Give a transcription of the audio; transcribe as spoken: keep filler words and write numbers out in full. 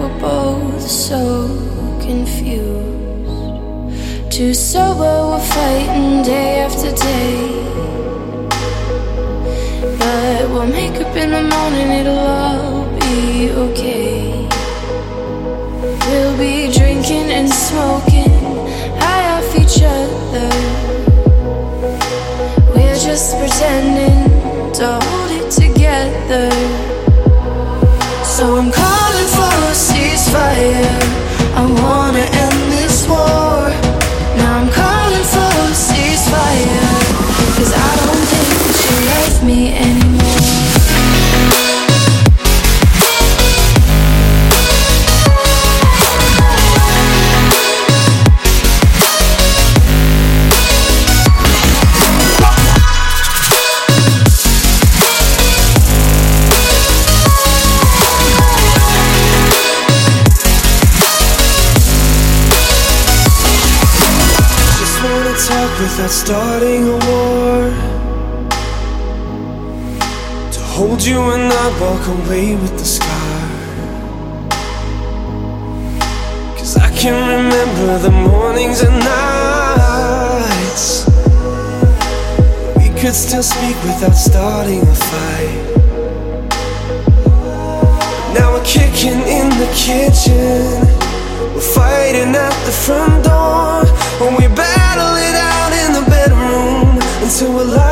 we're both so confused. Too sober, we're fighting day after day. But we'll make up in the morning, it'll all be okay. We'll be drinking and smoking high off each other. We're just pretending to hold it together. So I'm calling for a ceasefire. I wanna end this war. Now I'm calling for a ceasefire, 'cause I don't think that you love me anymore. Without starting a war, to hold you and not walk away with the scar. 'Cause I can remember the mornings and nights we could still speak without starting a fight. Now we're kicking in the kitchen, we're fighting at the front door, when we battle it out in the bedroom until we're